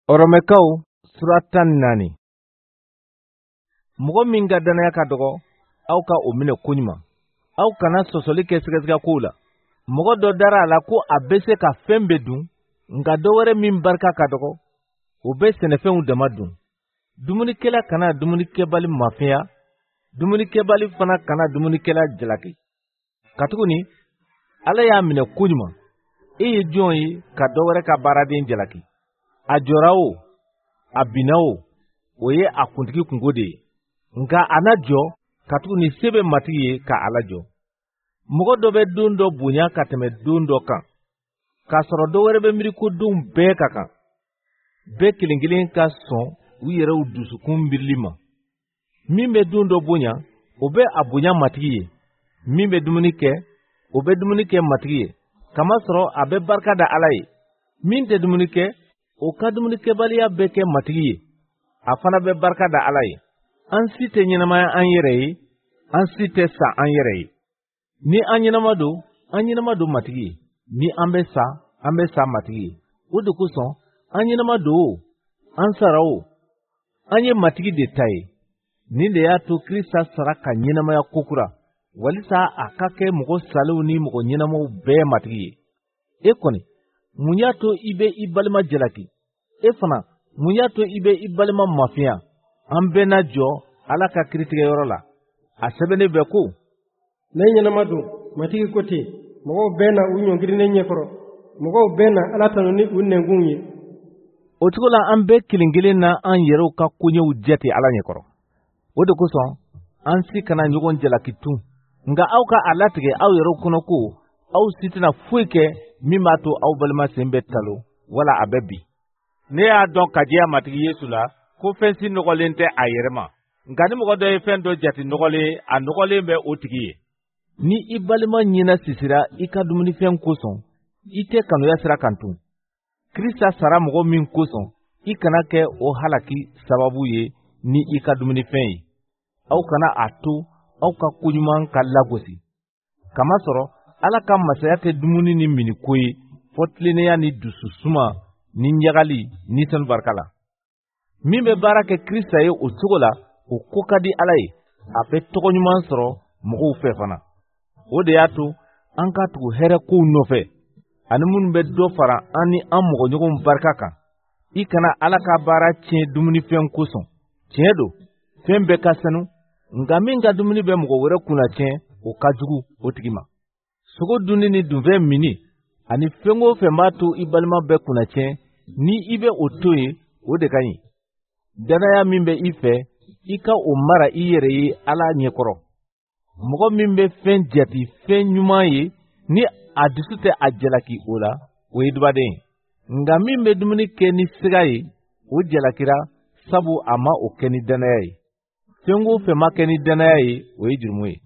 Oromekaw suratan nani. Mɔgɔ min ka danaya ka dɔgɔ aw ka o minɛ koɲuman. Aw kana sɔsɔli kɛ sɛgɛsɛgɛ kow la. Mɔgɔ dɔ dara a la ko a bɛ se ka fɛn bɛɛ dun, nka dɔ wɛrɛ min barika ka dɔgɔ o bɛ sɛnɛfɛnw dama dun. Dumunikɛla kana dumunikɛbali mafiya, dumunikɛbali fana kana dumunikɛla jalaki. Katuguni Ala y'a minɛ koɲuman. E ye jɔn ye ka dɔ wɛrɛ ka baaraden jalaki? A jɔra o, a binna o ye a kuntigi kungo de ye. Nka a na jɔ katuguni se bɛ matigi ye ka Ala jɔ. Mɔgɔ dɔ bɛ don dɔ bonya ka tɛmɛ don dɔ kan, k'a sɔrɔ dɔ wɛrɛ bɛ miiri ko don bɛɛ ka kan. Bɛɛ kelen kelen ka sɔn u yɛrɛw dusukun miirili ma. Min bɛ don dɔ bonya, o bɛ a bonya matigi ye. Min bɛ dumuni kɛ, o bɛ dumuni kɛ matigi ye. Kamasɔrɔ a bɛ barika da Ala ye. Min tɛ dumuni kɛ, o ka dumunikɛbaliya bɛ kɛ matigi ye. A fana bɛ barika da Ala ye. An si tɛ ɲɛnamaya an yɛrɛ ye, an si tɛ sa an yɛrɛ ye. Ni an ɲɛnama don matigi ye. Ni an bɛ sa matigi ye. O de kosɔn an ɲɛnama don o, an sara o, an ye matigi de ta ye. Nin de y'a to Kirista sara ka ɲɛnamaya kokura, walisa a ka kɛ mɔgɔ saliw ni mɔgɔ ɲɛnamaw bɛɛ matigi ye. E kɔni, mun y'a to i bɛ i balima jalaki? E fana, mun y'a to i bɛ i balima mafiya? An bɛɛ na jɔ Ala ka kiiritigɛyɔrɔ la. A sɛbɛnnen bɛ ko, ne ɲɛnama don, matigi ko ten, mɔgɔw bɛɛ na u ɲɔngirinnen ɲɛkɔrɔ, mɔgɔw bɛɛ na Ala tanu ni u nɛnkun ye. O cogo la an bɛɛ kelen kelen na an yɛrɛw ka koɲɛw jate Ala ɲɛkɔrɔ. O de kosɔn an si kana ɲɔgɔn jalaki tun. Nka aw ka a latigɛ aw yɛrɛw kɔnɔ ko aw si tɛna foyi kɛ min b'a to aw balima sen bɛ talo wala a bɛ bi. Ne y'a dɔn ka diya matigi Yesu la ko fɛn si nɔgɔlen tɛ a yɛrɛ ma. Nka ni mɔgɔ dɔ ye fɛn dɔ jate nɔgɔlen, a nɔgɔlen bɛ o tigi ye. Ni i balima ɲɛna sisira i ka dumunifɛn kosɔn, i tɛ kanuya sira kan tun. Kirista sara mɔgɔ min kosɔn, i kana kɛ o halaki sababu ye ni i ka dumunifɛn ye. Aw kana a to aw ka koɲuman ka lagosi. Kamasɔrɔ Ala ka masaya tɛ dumuni ni miniko ye, fɔ tilennenya ni dususuma ni ɲagali ni sanu barika la. Min bɛ baara kɛ Kirista ye o cogo la, o ko ka di Ala ye. A bɛ tɔgɔɲuman sɔrɔ mɔgɔw fɛ fana. O de y'a to an ka tugu hɛrɛ kow nɔfɛ, ani minnu bɛ dɔ fara an ni an mɔgɔɲɔgɔnw barika kan. I kana Ala ka baara tiɲɛ dumunifɛn kosɔn. Tiɲɛ don, fɛn bɛɛ ka sanu, nka min ka dumuni bɛ mɔgɔ wɛrɛ kunna tiɲɛ, o ka jugu o tigi ma. Sogo dunni ni dunfɛn minni ani fɛn o fɛn b'a to i balima bɛɛ kunna tiɲɛ, ni i bɛ o to ye, o de ka ɲi. Danaya min bɛ i fɛ, i ka o mara i yɛrɛ ye Ala ɲɛkɔrɔ. Mɔgɔ min bɛ fɛn jati fɛn ɲuman ye, ni a dusu tɛ a jalaki o la, o ye dubaden ye. Nka min bɛ dumuni kɛ ni siga ye, o jalakira sabu a ma o kɛ ni danaya ye. Fɛn o fɛn ma kɛ ni danaya ye, o ye jurumu ye.